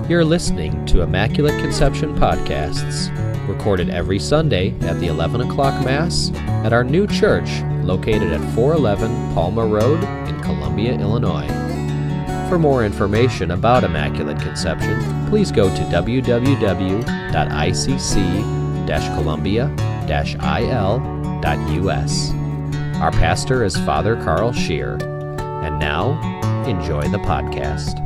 You're listening to Immaculate Conception Podcasts, recorded every Sunday at the 11 o'clock Mass at our new church located at 411 Palma Road in Columbia, Illinois. For more information about Immaculate Conception, please go to www.icc-columbia-il.us. Our pastor is Father Carl Scheer. And now, enjoy the podcast.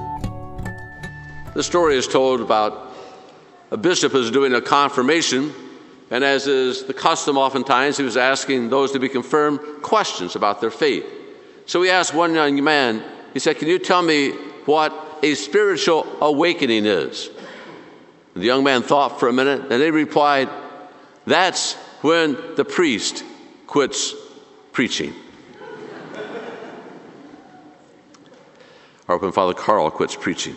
The story is told about a bishop who's doing a confirmation, and as is the custom oftentimes, he was asking those to be confirmed questions about their faith. So he asked one young man, he said, "Can you tell me what a spiritual awakening is?" And the young man thought for a minute, and he replied, "That's when the priest quits preaching." Or when Father Carl quits preaching.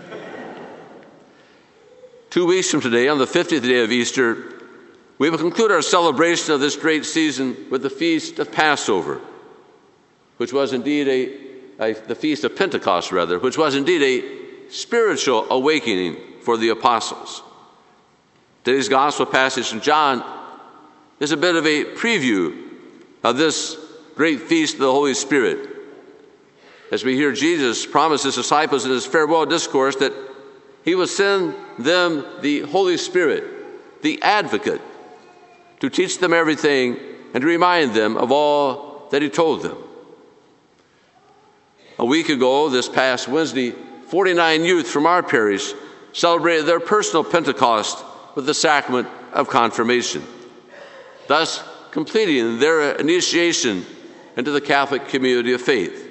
2 weeks from today, on the 50th day of Easter, we will conclude our celebration of this great season with the Feast of Passover, which was indeed the Feast of Pentecost, which was indeed a spiritual awakening for the apostles. Today's gospel passage from John is a bit of a preview of this great feast of the Holy Spirit, as we hear Jesus promise his disciples in his farewell discourse that he will send them the Holy Spirit, the Advocate, to teach them everything and to remind them of all that he told them. A week ago, this past Wednesday, 49 youth from our parish celebrated their personal Pentecost with the sacrament of confirmation, thus completing their initiation into the Catholic community of faith.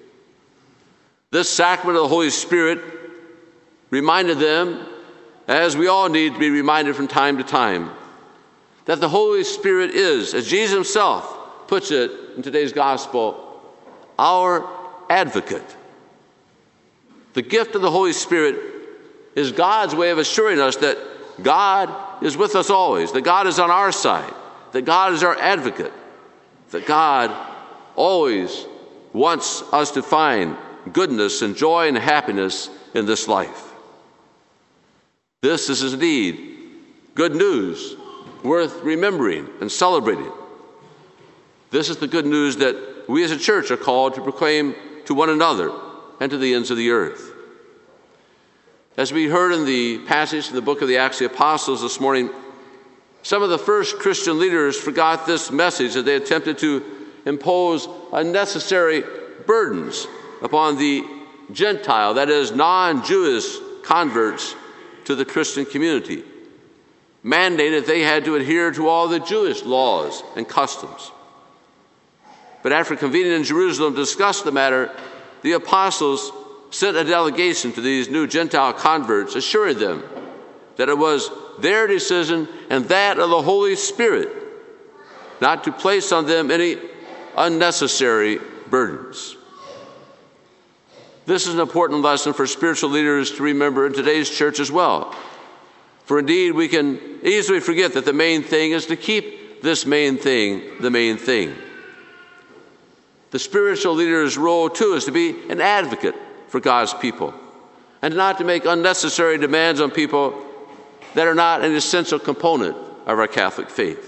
This sacrament of the Holy Spirit reminded them, as we all need to be reminded from time to time, that the Holy Spirit is, as Jesus himself puts it in today's gospel, our advocate. The gift of the Holy Spirit is God's way of assuring us that God is with us always, that God is on our side, that God is our advocate, that God always wants us to find goodness and joy and happiness in this life. This is indeed good news worth remembering and celebrating. This is the good news that we as a church are called to proclaim to one another and to the ends of the earth. As we heard in the passage in the book of the Acts of the Apostles this morning, some of the first Christian leaders forgot this message as they attempted to impose unnecessary burdens upon the Gentile, that is, non-Jewish converts to the Christian community, mandated they had to adhere to all the Jewish laws and customs. But after convening in Jerusalem to discuss the matter, the apostles sent a delegation to these new Gentile converts, assuring them that it was their decision and that of the Holy Spirit not to place on them any unnecessary burdens. This is an important lesson for spiritual leaders to remember in today's church as well. For indeed, we can easily forget that the main thing is to keep this main thing the main thing. The spiritual leader's role, too, is to be an advocate for God's people and not to make unnecessary demands on people that are not an essential component of our Catholic faith.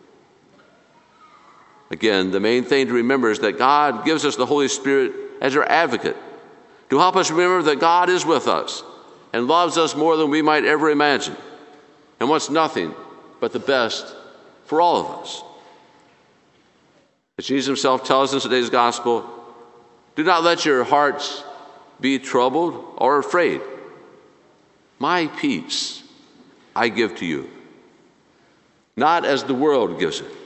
Again, the main thing to remember is that God gives us the Holy Spirit as our advocate, to help us remember that God is with us and loves us more than we might ever imagine and wants nothing but the best for all of us. As Jesus himself tells us in today's gospel, do not let your hearts be troubled or afraid. My peace I give to you, not as the world gives it.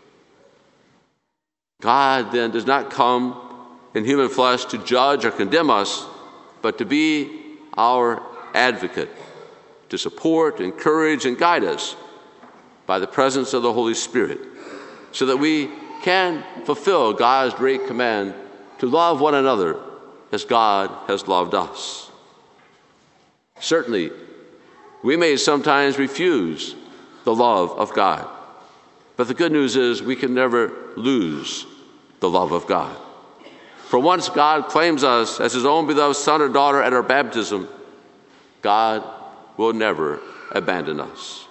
God then does not come in human flesh to judge or condemn us, but to be our advocate, to support, encourage, and guide us by the presence of the Holy Spirit, so that we can fulfill God's great command to love one another as God has loved us. Certainly, we may sometimes refuse the love of God, but the good news is we can never lose the love of God. For once God claims us as his own beloved son or daughter at our baptism, God will never abandon us.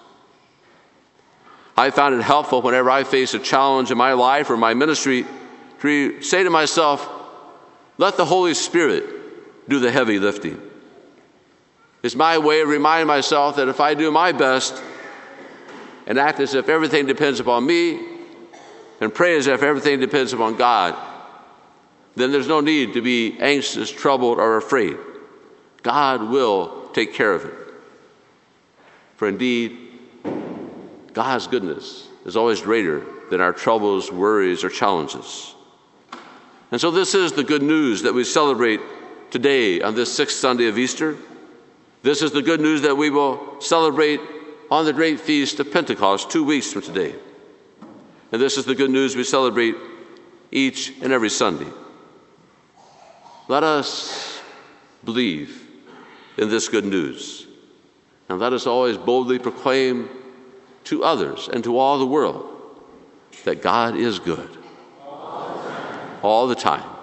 I found it helpful whenever I face a challenge in my life or my ministry to say to myself, let the Holy Spirit do the heavy lifting. It's my way of reminding myself that if I do my best and act as if everything depends upon me and pray as if everything depends upon God, then there's no need to be anxious, troubled, or afraid. God will take care of it. For indeed, God's goodness is always greater than our troubles, worries, or challenges. And so this is the good news that we celebrate today on this sixth Sunday of Easter. This is the good news that we will celebrate on the great feast of Pentecost 2 weeks from today. And this is the good news we celebrate each and every Sunday. Let us believe in this good news. And let us always boldly proclaim to others and to all the world that God is good all the time.